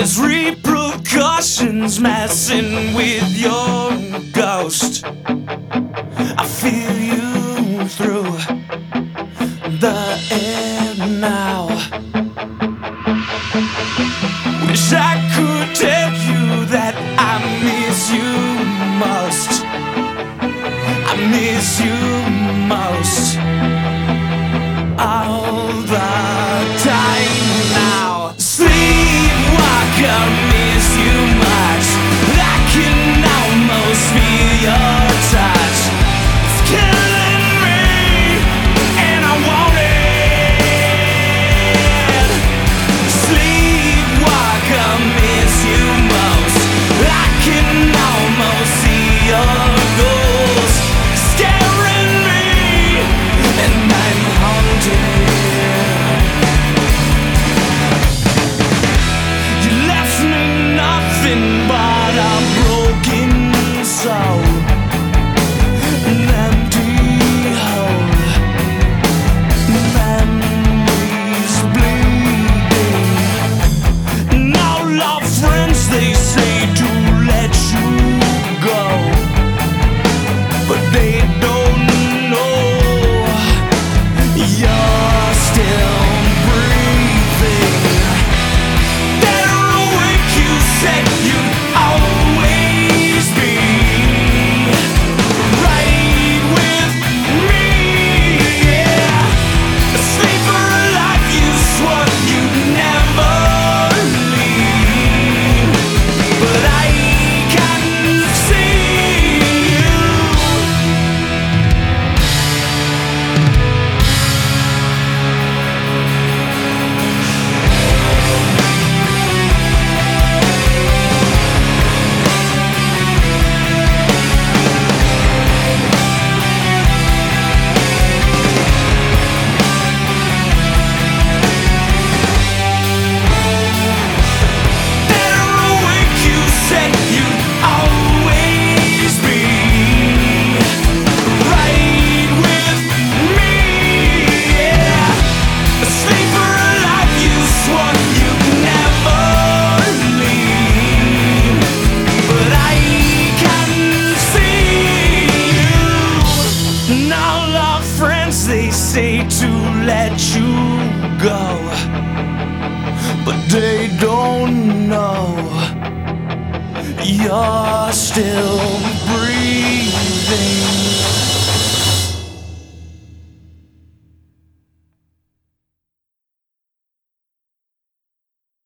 There's repercussions messing with your ghost. I feel you through the air now. Wish I could tell you that I miss you most. I miss you most all the time now. Sleepwalker, miss you much. I can almost feel your touch. It's killing me, and I want it. Sleepwalker, miss you most. I can almost see your ghost staring me, and I'm haunted. You left me nothing but a broken soul, an empty hole, memories bleeding. And all our friends, they say to let you go, but they don't know you're still breathing. Better awake, you said you'd always be right with me, yeah. Asleep or alive, you swore you'd never leave, but I can see you. Better awake, you said you'd always be right with me, yeah. Asleep or alive, you swore you'd never leave, but I can see you. And all our friends, they say to let you go, but they don't know you're still breathing.